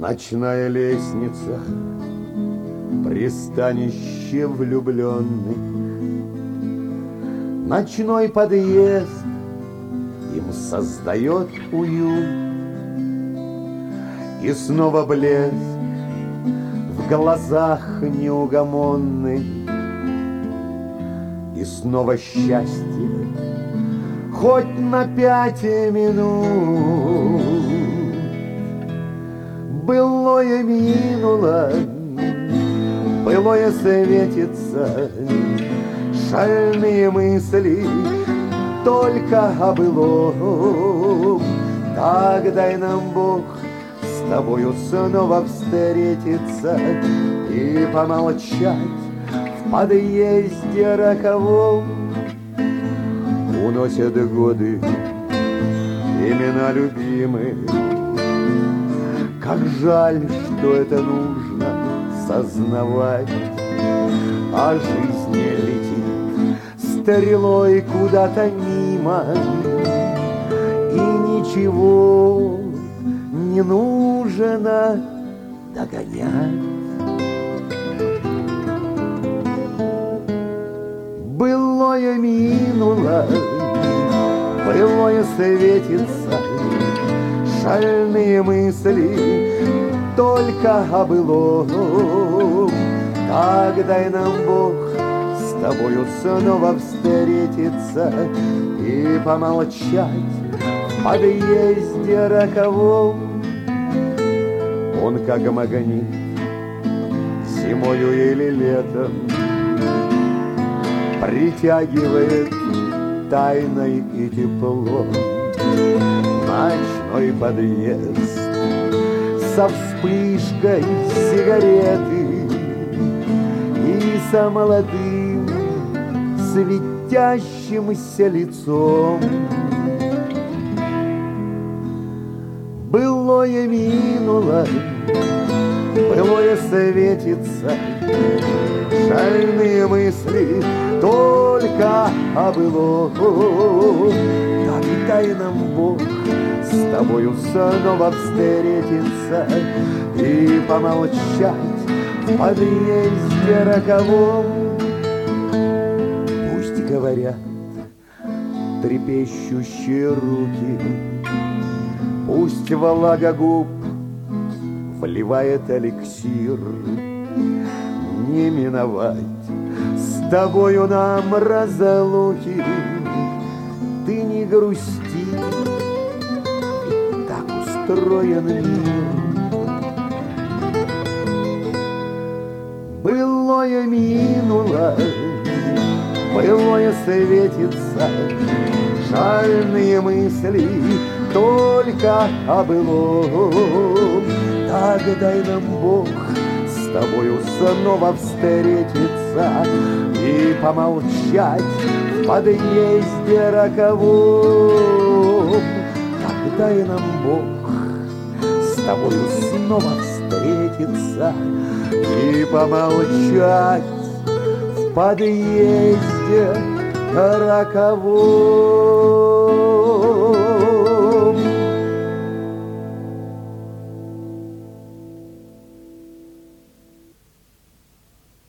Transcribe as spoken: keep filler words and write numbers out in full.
Ночная лестница, пристанище влюбленных, ночной подъезд им создает уют. И снова блеск в глазах неугомонных, и снова счастье, хоть на пять минут. Былое минуло, былое светится, шальные мысли только о былом. Так дай нам, Бог, с тобою снова встретиться и помолчать в подъезде роковом. Уносят годы имена любимых. Как жаль, что это нужно сознавать, а жизнь летит стрелой куда-то мимо, и ничего не нужно догонять. Былое минуло, былое светится, шальные мысли только о былом. Так дай нам, Бог, с тобою снова встретиться и помолчать в подъезде роковом. Он как магнит зимою или летом притягивает тайной и теплом. Ночной подъезд со вспышкой сигареты и со молодым светящимся лицом. Былое минуло, былое светится, шальные мысли только о былом. Так и дай нам, Бог, с тобою снова встретиться и помолчать в подъезде роковом. Пусть говорят трепещущие руки, пусть влага губ вливает эликсир. Не миновать с тобою нам разлуки. Ты не грусти, ведь так устроен мир. Былое минуло, былое светится, шальные мысли только о былом. Так дай нам, Бог, с тобою снова встретиться и помолчать в подъезде роковом. Так дай нам, Бог, с тобою снова встретиться и помолчать в подъезде роковом.